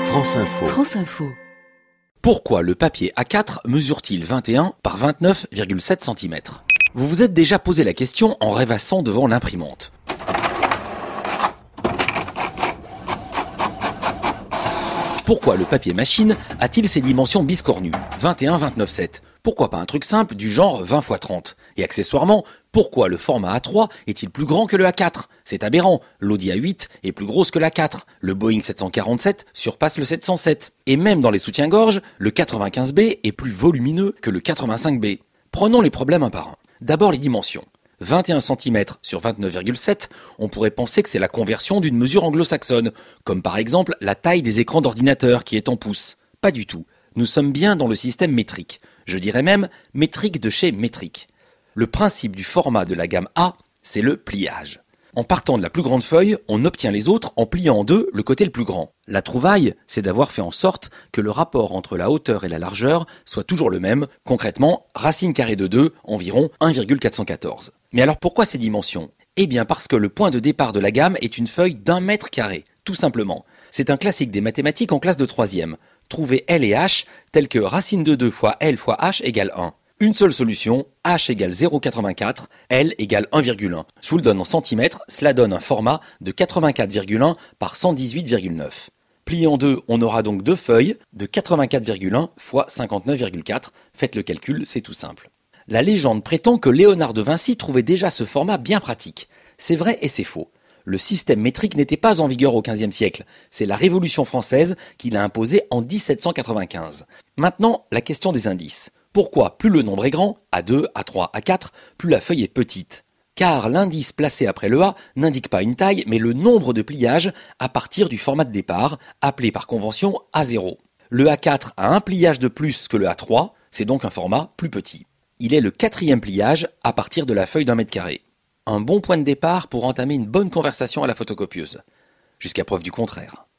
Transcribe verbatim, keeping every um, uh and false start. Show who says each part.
Speaker 1: France Info.
Speaker 2: France Info.
Speaker 3: Pourquoi le papier A quatre mesure-t-il vingt et un par vingt-neuf virgule sept centimètres? Vous vous êtes déjà posé la question en rêvassant devant l'imprimante. Pourquoi le papier machine a-t-il ces dimensions biscornues, vingt et un vingt-neuf sept? Pourquoi pas un truc simple du genre vingt par trente? Et accessoirement, pourquoi le format A trois est-il plus grand que le A quatre? C'est aberrant, l'Audi A huit est plus grosse que l'A quatre, le Boeing sept cent quarante-sept surpasse le sept cent sept. Et même dans les soutiens-gorge, le quatre-vingt-quinze B est plus volumineux que le quatre-vingt-cinq B. Prenons les problèmes un par un. D'abord les dimensions. vingt et un centimètres sur vingt-neuf virgule sept, on pourrait penser que c'est la conversion d'une mesure anglo-saxonne, comme par exemple la taille des écrans d'ordinateur qui est en pouces. Pas du tout. Nous sommes bien dans le système métrique. Je dirais même métrique de chez métrique. Le principe du format de la gamme A, c'est le pliage. En partant de la plus grande feuille, on obtient les autres en pliant en deux le côté le plus grand. La trouvaille, c'est d'avoir fait en sorte que le rapport entre la hauteur et la largeur soit toujours le même, concrètement, racine carrée de deux, environ un virgule quatre cent quatorze. Mais alors pourquoi ces dimensions? Eh bien parce que le point de départ de la gamme est une feuille d'un mètre carré, tout simplement. C'est un classique des mathématiques en classe de troisième. Trouver L et H tel que racine de deux fois L fois H égale un. Une seule solution, H égale zéro virgule quatre-vingt-quatre, L égale un virgule un. Je vous le donne en centimètres, cela donne un format de quatre-vingt-quatre virgule un par cent dix-huit virgule neuf. Plié en deux, on aura donc deux feuilles de quatre-vingt-quatre virgule un fois cinquante-neuf virgule quatre. Faites le calcul, c'est tout simple. La légende prétend que Léonard de Vinci trouvait déjà ce format bien pratique. C'est vrai et c'est faux. Le système métrique n'était pas en vigueur au quinzième siècle. C'est la Révolution française qui l'a imposé en dix-sept cent quatre-vingt-quinze. Maintenant, la question des indices. Pourquoi plus le nombre est grand, A deux, A trois, A quatre, plus la feuille est petite? Car l'indice placé après le A n'indique pas une taille, mais le nombre de pliages à partir du format de départ, appelé par convention A zéro. Le A quatre a un pliage de plus que le A trois, c'est donc un format plus petit. Il est le quatrième pliage à partir de la feuille d'un mètre carré. Un bon point de départ pour entamer une bonne conversation à la photocopieuse. Jusqu'à preuve du contraire.